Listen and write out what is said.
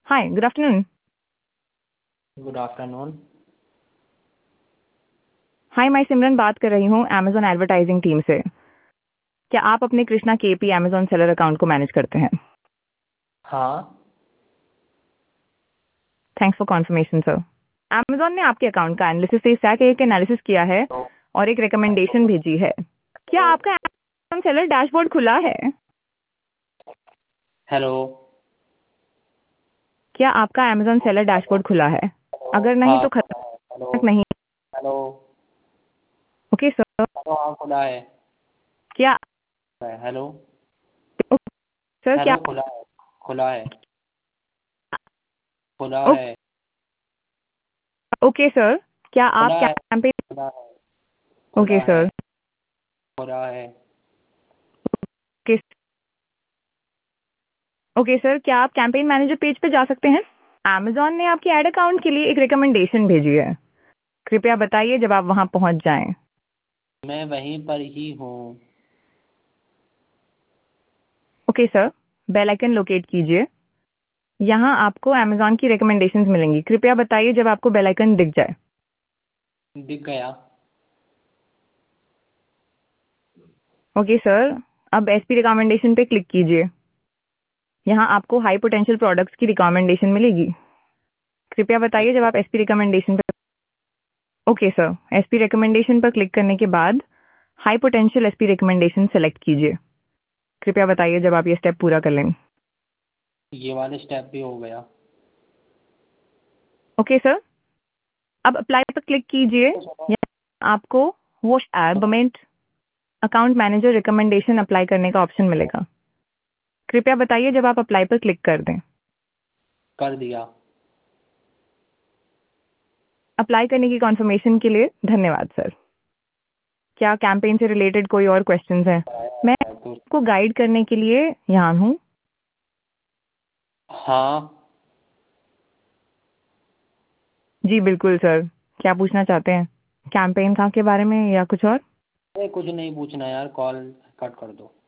हाय, good afternoon. Good afternoon. Hi, मैं सिमरन बात कर रही हूँ अमेज़न एडवर्टाइजिंग टीम से। क्या आप अपने Krishna KP Amazon seller account को मैनेज करते हैं? हाँ। Thanks for confirmation sir. Amazon ने आपके अकाउंट का एनालिसिस से स्टैक एक एनालिसिस किया है तो और एक रिकमेंडेशन भेजी है। क्या आपका अमेज़न सेलर डैशबोर्ड खुला है? हेलो। क्या आपका अमेज़न सेलर डैशबोर्ड खुला है? अगर नहीं हाँ तो खुला है। हेलो। खतरनाक नहीं। हेलो। Okay sir. हेलो, हाँ खुला है। क्या हेलो। सर क्या हेलो, खुला है। खुला है। खुला ओ- है। ओके सर, क्या आप खुला है। कैंपेन खुला है। ओके खुला है। सर। खुला है। ओके ओके सर, क्या आप कैंपेन मैनेजर पेज पे जा सकते हैं? अमेज़न ने आपके ऐड अकाउंट के लिए एक रिकमेंडेशन भेजी है। कृपया बताइए जब आप वहां पहुंच जाएं। मैं वहीं पर ही हूँ। Okay sir, bell icon locate कीजिए। यहाँ आपको अमेज़न की रिकमेंडेशंस मिलेंगी। कृपया बताइए जब आपको बेल आइकन दिख जाए। दिख गया। ओके सर, अब एसपी रिकमेंडेशन पे क्लिक कीजिए। यहाँ आपको हाई पोटेंशियल प्रोडक्ट्स की रिकमेंडेशन मिलेगी। कृपया बताइए जब आप एसपी रिकमेंडेशन पर ओके सर, एसपी रिकमेंडेशन पर क्लिक करने के बाद high potential SP recommendation select कीजिए। कृपया बताइए जब आप ये स्टेप पूरा कर लें। ये वाले स्टेप भी हो गया। ओके सर, अब अप्लाई पर क्लिक कीजिए। यहाँ आपको वो government account manager recommendation apply करने का ऑप्शन मिलेगा। कृपया बताइए जब आप अप्लाई पर क्लिक कर दें। कर दिया। अप्लाई करने की कॉन्फर्मेशन के लिए धन्यवाद सर। क्या कैंपेन से रिलेटेड कोई और क्वेश्चंस हैं? मैं तो आपको गाइड करने के लिए यहाँ हूँ। हाँ। जी बिल्कुल सर। क्या पूछना चाहते हैं? कैंपेन था के बारे में या कुछ और? अरे कुछ नहीं पूछना यार, कॉल कट कर दो।